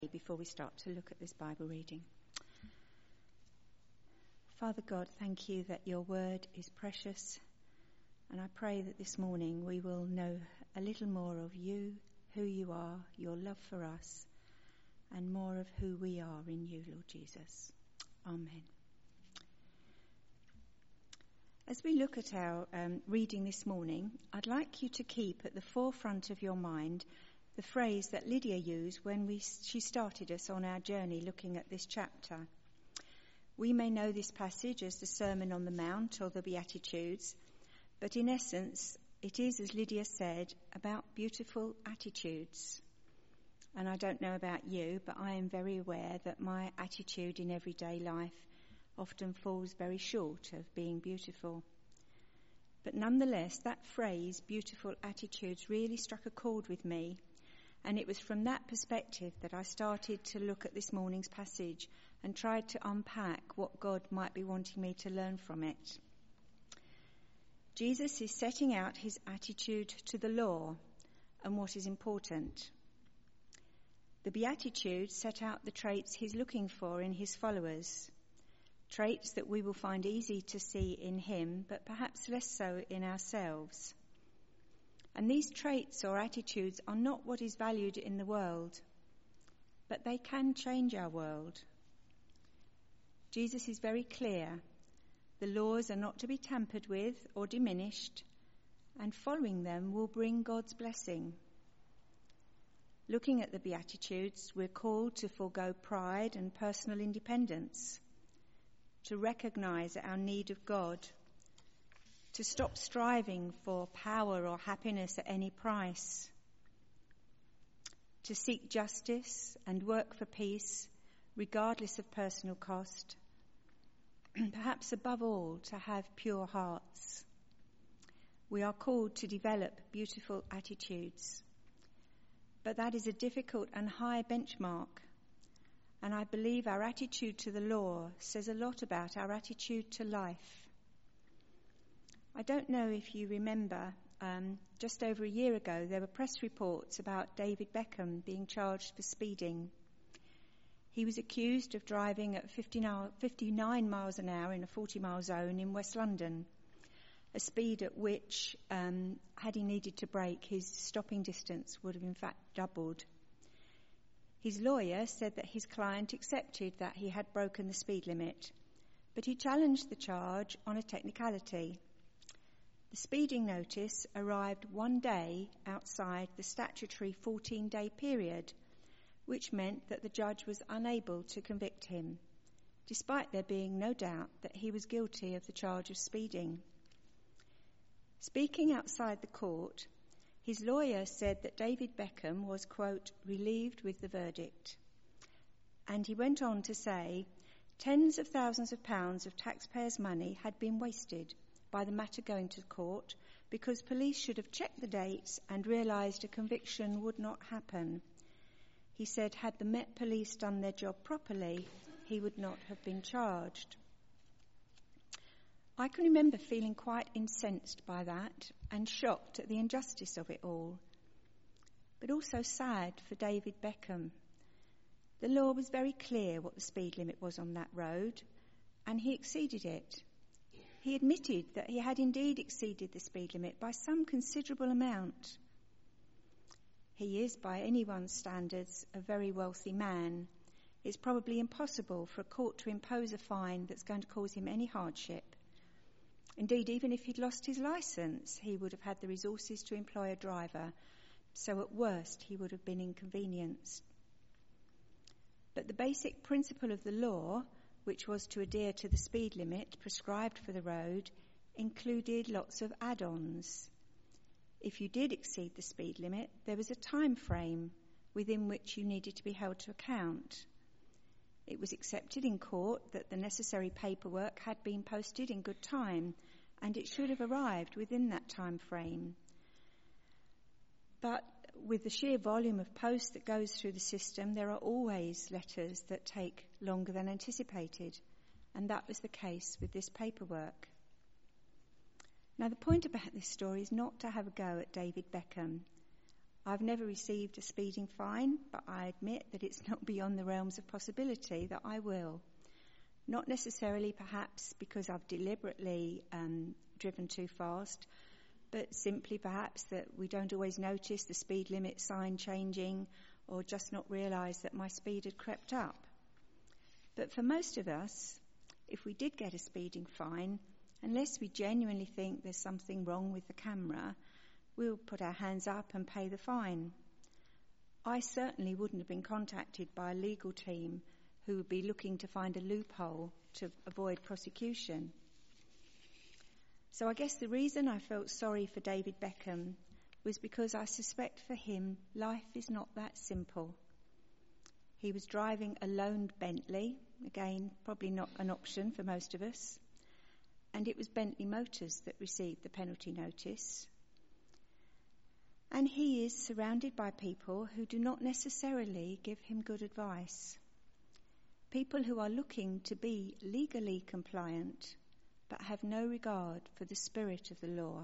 Before we start to look at this Bible reading. Father God, thank you that your word is precious, and I pray that this morning we will know a little more of you, who you are, your love for us, and more of who we are in you, Lord Jesus. Amen. As we look at our reading this morning, I'd like you to keep at the forefront of your mind the phrase that Lydia used when she started us on our journey looking at this chapter. We may know this passage as the Sermon on the Mount or the Beatitudes, but in essence, it is, as Lydia said, about beautiful attitudes. And I don't know about you, but I am very aware that my attitude in everyday life often falls very short of being beautiful. But nonetheless, that phrase, beautiful attitudes, really struck a chord with me. And it was from that perspective that I started to look at this morning's passage and tried to unpack what God might be wanting me to learn from it. Jesus is setting out his attitude to the law and what is important. The Beatitudes set out the traits he's looking for in his followers, traits that we will find easy to see in him, but perhaps less so in ourselves. And these traits or attitudes are not what is valued in the world, but they can change our world. Jesus is very clear. The laws are not to be tampered with or diminished, and following them will bring God's blessing. Looking at the Beatitudes, we're called to forego pride and personal independence, to recognise our need of God, to stop striving for power or happiness at any price, to seek justice and work for peace regardless of personal cost, perhaps above all to have pure hearts. We are called to develop beautiful attitudes, but that is a difficult and high benchmark, and I believe our attitude to the law says a lot about our attitude to life. I don't know if you remember, just over a year ago, there were press reports about David Beckham being charged for speeding. He was accused of driving at 59 miles an hour in a 40-mile zone in West London, a speed at which, had he needed to brake, his stopping distance would have in fact doubled. His lawyer said that his client accepted that he had broken the speed limit, but he challenged the charge on a technicality. The speeding notice arrived one day outside the statutory 14-day period, which meant that the judge was unable to convict him, despite there being no doubt that he was guilty of the charge of speeding. Speaking outside the court, his lawyer said that David Beckham was, quote, relieved with the verdict. And he went on to say, tens of thousands of pounds of taxpayers' money had been wasted by the matter going to court because police should have checked the dates and realised a conviction would not happen. He said had the Met Police done their job properly, he would not have been charged. I can remember feeling quite incensed by that and shocked at the injustice of it all, but also sad for David Beckham. The law was very clear what the speed limit was on that road, and he exceeded it. He admitted that he had indeed exceeded the speed limit by some considerable amount. He is, by anyone's standards, a very wealthy man. It's probably impossible for a court to impose a fine that's going to cause him any hardship. Indeed, even if he'd lost his licence, he would have had the resources to employ a driver, so at worst he would have been inconvenienced. But the basic principle of the law, which was to adhere to the speed limit prescribed for the road, included lots of add-ons. If you did exceed the speed limit, there was a time frame within which you needed to be held to account. It was accepted in court that the necessary paperwork had been posted in good time, and it should have arrived within that time frame. But with the sheer volume of post that goes through the system, there are always letters that take longer than anticipated, and that was the case with this paperwork. Now, the point about this story is not to have a go at David Beckham. I've never received a speeding fine, but I admit that it's not beyond the realms of possibility that I will. Not necessarily perhaps because I've deliberately driven too fast, but simply perhaps that we don't always notice the speed limit sign changing or just not realise that my speed had crept up. But for most of us, if we did get a speeding fine, unless we genuinely think there's something wrong with the camera, we'll put our hands up and pay the fine. I certainly wouldn't have been contacted by a legal team who would be looking to find a loophole to avoid prosecution. So I guess the reason I felt sorry for David Beckham was because I suspect for him life is not that simple. He was driving a loaned Bentley, again probably not an option for most of us, and it was Bentley Motors that received the penalty notice. And he is surrounded by people who do not necessarily give him good advice. People who are looking to be legally compliant but have no regard for the spirit of the law.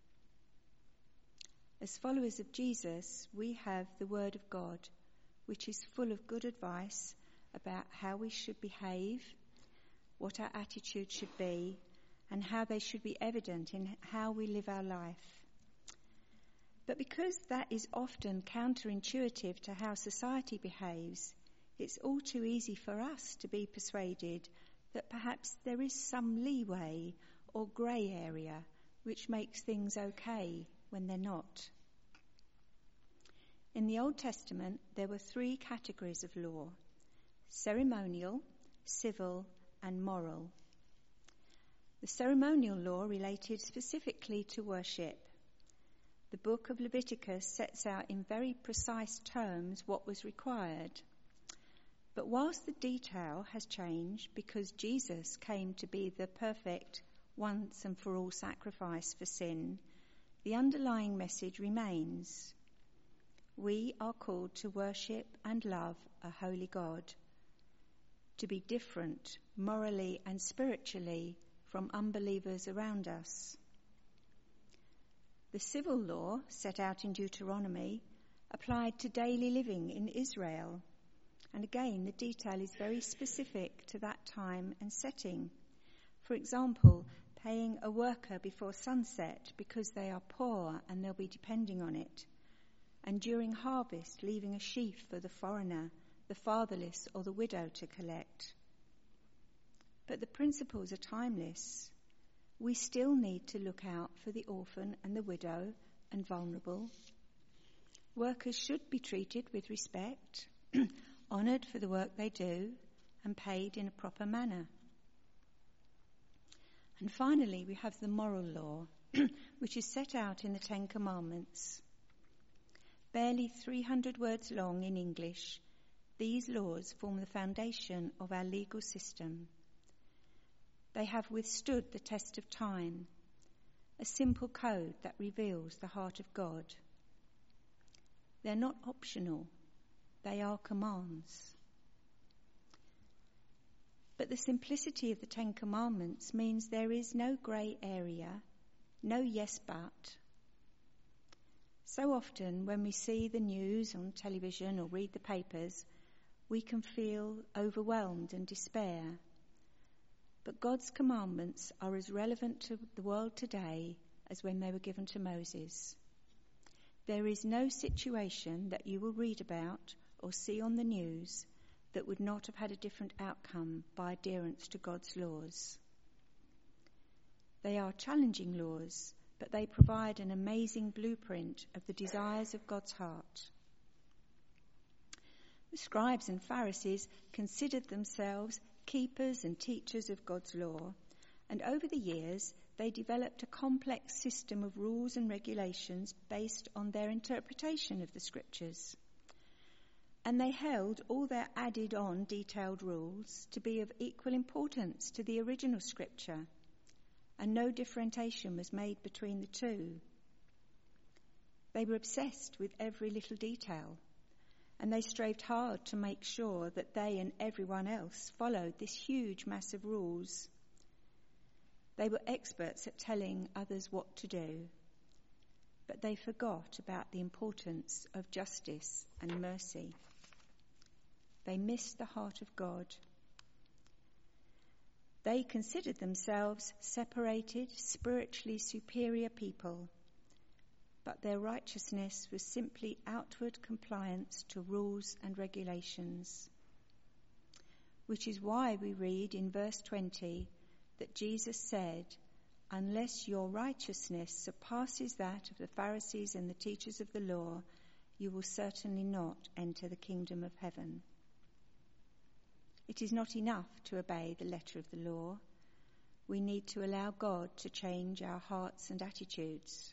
As followers of Jesus, we have the Word of God, which is full of good advice about how we should behave, what our attitude should be, and how they should be evident in how we live our life. But because that is often counterintuitive to how society behaves, it's all too easy for us to be persuaded that perhaps there is some leeway or grey area which makes things okay when they're not. In the Old Testament, there were 3 categories of law: ceremonial, civil, and moral. The ceremonial law related specifically to worship. The book of Leviticus sets out in very precise terms what was required. But whilst the detail has changed because Jesus came to be the perfect once and for all sacrifice for sin, the underlying message remains. We are called to worship and love a holy God, to be different morally and spiritually from unbelievers around us. The civil law set out in Deuteronomy applied to daily living in Israel. And again, the detail is very specific to that time and setting. For example, paying a worker before sunset because they are poor and they'll be depending on it. And during harvest, leaving a sheaf for the foreigner, the fatherless, or the widow to collect. But the principles are timeless. We still need to look out for the orphan and the widow and vulnerable. Workers should be treated with respect, honoured for the work they do, and paid in a proper manner. And finally, we have the moral law, which is set out in the 10 Commandments. Barely 300 words long in English, these laws form the foundation of our legal system. They have withstood the test of time, a simple code that reveals the heart of God. They're not optional, they are commands. But the simplicity of the 10 Commandments means there is no grey area, no yes but. So often when we see the news on television or read the papers, we can feel overwhelmed and despair. But God's commandments are as relevant to the world today as when they were given to Moses. There is no situation that you will read about or see on the news that would not have had a different outcome by adherence to God's laws. They are challenging laws, but they provide an amazing blueprint of the desires of God's heart. The scribes and Pharisees considered themselves keepers and teachers of God's law, and over the years they developed a complex system of rules and regulations based on their interpretation of the scriptures. And they held all their added-on detailed rules to be of equal importance to the original scripture, and no differentiation was made between the two. They were obsessed with every little detail, and they strived hard to make sure that they and everyone else followed this huge mass of rules. They were experts at telling others what to do. but they forgot about the importance of justice and mercy. They missed the heart of God. They considered themselves separated, spiritually superior people, but their righteousness was simply outward compliance to rules and regulations. Which is why we read in verse 20 that Jesus said, "Unless your righteousness surpasses that of the Pharisees and the teachers of the law, you will certainly not enter the kingdom of heaven." It is not enough to obey the letter of the law. We need to allow God to change our hearts and attitudes.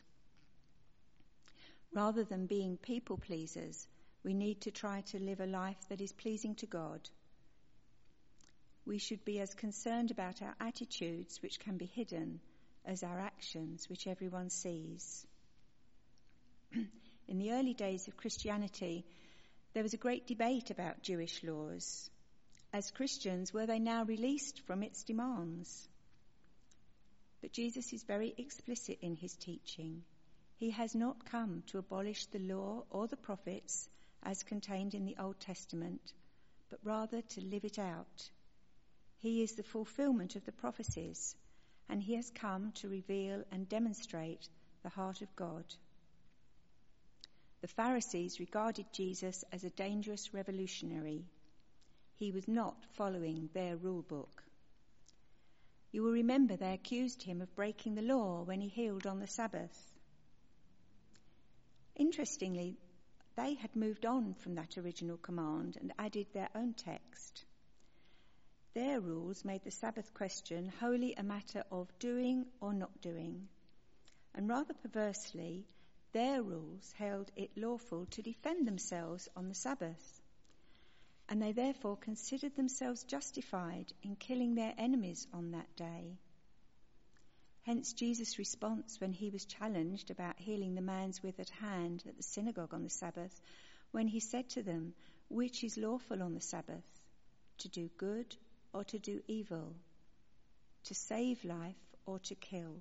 Rather than being people pleasers, we need to try to live a life that is pleasing to God. We should be as concerned about our attitudes, which can be hidden, as our actions, which everyone sees. In the early days of Christianity, there was a great debate about Jewish laws. As Christians, were they now released from its demands? But Jesus is very explicit in his teaching. He has not come to abolish the law or the prophets as contained in the Old Testament, but rather to live it out. He is the fulfillment of the prophecies, and he has come to reveal and demonstrate the heart of God. The Pharisees regarded Jesus as a dangerous revolutionary. He was not following their rule book. You will remember they accused him of breaking the law when he healed on the Sabbath. Interestingly, they had moved on from that original command and added their own text. Their rules made the Sabbath question wholly a matter of doing or not doing. And rather perversely, their rules held it lawful to defend themselves on the Sabbath. And they therefore considered themselves justified in killing their enemies on that day. Hence Jesus' response when he was challenged about healing the man's withered hand at the synagogue on the Sabbath, when he said to them, "Which is lawful on the Sabbath, to do good or to do evil, to save life or to kill?"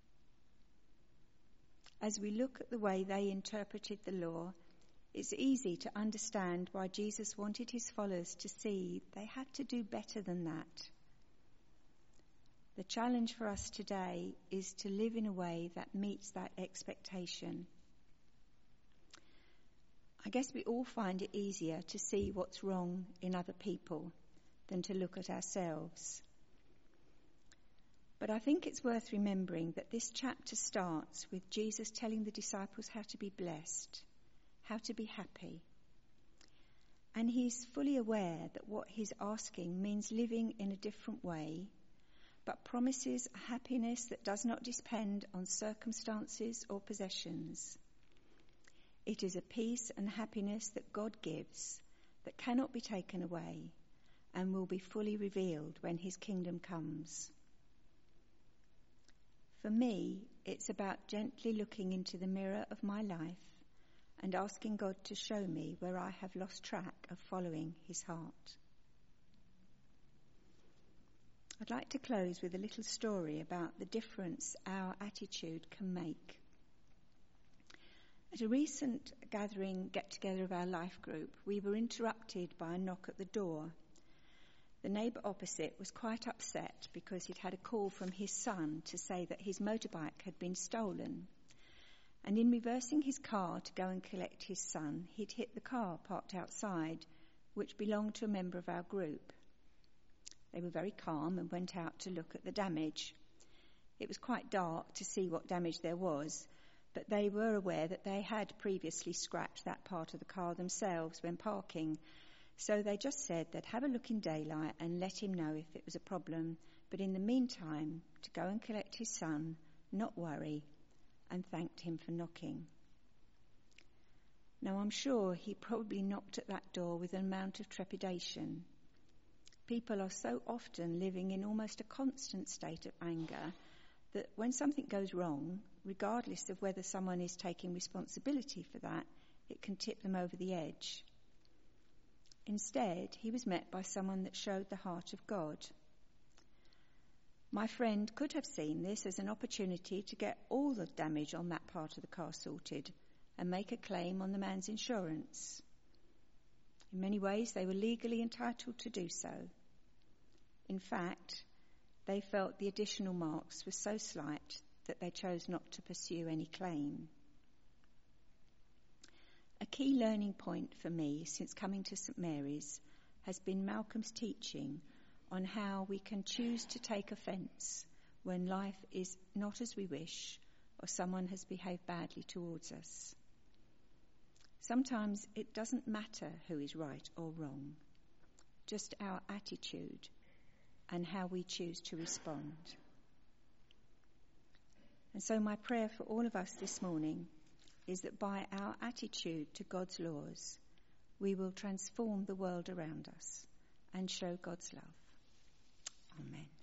As we look at the way they interpreted the law, it's easy to understand why Jesus wanted his followers to see they had to do better than that. The challenge for us today is to live in a way that meets that expectation. I guess we all find it easier to see what's wrong in other people than to look at ourselves. But I think it's worth remembering that this chapter starts with Jesus telling the disciples how to be blessed, how to be happy. And he's fully aware that what he's asking means living in a different way, but promises a happiness that does not depend on circumstances or possessions. It is a peace and happiness that God gives that cannot be taken away and will be fully revealed when his kingdom comes. For me, it's about gently looking into the mirror of my life and asking God to show me where I have lost track of following his heart. I'd like to close with a little story about the difference our attitude can make. At a recent get-together of our life group, we were interrupted by a knock at the door. The neighbour opposite was quite upset because he'd had a call from his son to say that his motorbike had been stolen. And in reversing his car to go and collect his son, he'd hit the car parked outside, which belonged to a member of our group. They were very calm and went out to look at the damage. It was quite dark to see what damage there was, but they were aware that they had previously scratched that part of the car themselves when parking. So they just said they'd have a look in daylight and let him know if it was a problem, but in the meantime, to go and collect his son, not worry, and thanked him for knocking. Now, I'm sure he probably knocked at that door with an amount of trepidation. People are so often living in almost a constant state of anger that when something goes wrong, regardless of whether someone is taking responsibility for that, it can tip them over the edge. Instead, he was met by someone that showed the heart of God. My friend could have seen this as an opportunity to get all the damage on that part of the car sorted and make a claim on the man's insurance. In many ways, they were legally entitled to do so. In fact, they felt the additional marks were so slight that they chose not to pursue any claim. A key learning point for me since coming to St Mary's has been Malcolm's teaching on how we can choose to take offence when life is not as we wish or someone has behaved badly towards us. Sometimes it doesn't matter who is right or wrong, just our attitude and how we choose to respond. And so my prayer for all of us this morning is that by our attitude to God's laws, we will transform the world around us and show God's love. Amen.